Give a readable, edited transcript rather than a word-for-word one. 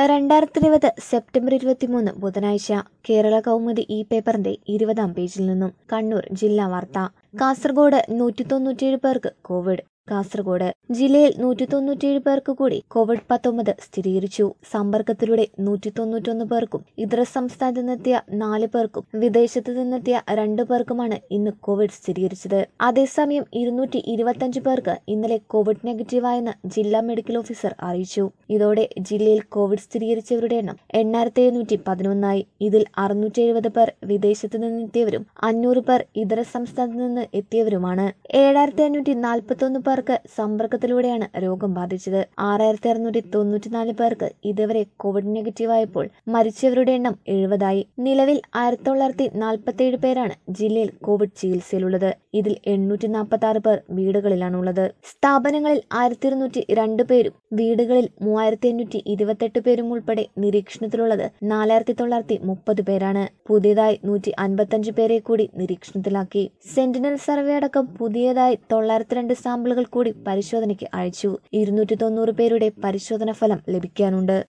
2020 September 23 ബുധനാഴ്ച കേരള കൗമുദി ഈ പേപ്പറിന്റെ 20-ാം പേജിൽ നിന്നും കണ്ണൂർ ജില്ലാ വാർത്ത. കാസർഗോഡ് 197 പേർക്ക് കോവിഡ്. കാസർഗോഡ് ജില്ലയിൽ 197 പേർക്ക് കൂടി കോവിഡ്-19 സ്ഥിരീകരിച്ചു. സമ്പർക്കത്തിലൂടെ 191 പേർക്കും ഇതര സംസ്ഥാനത്ത് നിന്നെത്തിയ 4 പേർക്കും വിദേശത്ത് നിന്നെത്തിയ 2 പേർക്കുമാണ് ഇന്ന് കോവിഡ് സ്ഥിരീകരിച്ചത്. അതേസമയം 225 പേർക്ക് ഇന്നലെ കോവിഡ് നെഗറ്റീവായെന്ന് ജില്ലാ മെഡിക്കൽ ഓഫീസർ അറിയിച്ചു. ഇതോടെ ജില്ലയിൽ കോവിഡ് സ്ഥിരീകരിച്ചവരുടെ എണ്ണം 8711ആയി. ഇതിൽ 670 പേർ വിദേശത്ത് നിന്നെത്തിയവരും 500 പേർ ഇതര സംസ്ഥാനത്ത് നിന്ന് എത്തിയവരുമാണ്. 7541 പേർക്ക് സമ്പർക്കത്തിലൂടെയാണ് രോഗം ബാധിച്ചത്. 6694 പേർക്ക് ഇതുവരെ കോവിഡ് നെഗറ്റീവായപ്പോൾ മരിച്ചവരുടെ എണ്ണം 70ആയി. നിലവിൽ 1947 പേരാണ് ജില്ലയിൽ കോവിഡ് ചികിത്സയിലുള്ളത്. ഇതിൽ 846 പേർ വീടുകളിലാണുള്ളത്. സ്ഥാപനങ്ങളിൽ 1202 പേരും വീടുകളിൽ 3528 പേരും ഉൾപ്പെടെ നിരീക്ഷണത്തിലുള്ളത് 4930 പേരാണ്. പുതിയതായി 155 പേരെ കൂടി നിരീക്ഷണത്തിലാക്കി. സെന്റിനൽ സർവേ അടക്കം പുതിയതായി 902 സാമ്പിളുകൾ കൂടി പരിശോധനയ്ക്ക് അയച്ചു. 290 പേരുടെ പരിശോധന ഫലം ലഭിക്കാനുണ്ട്.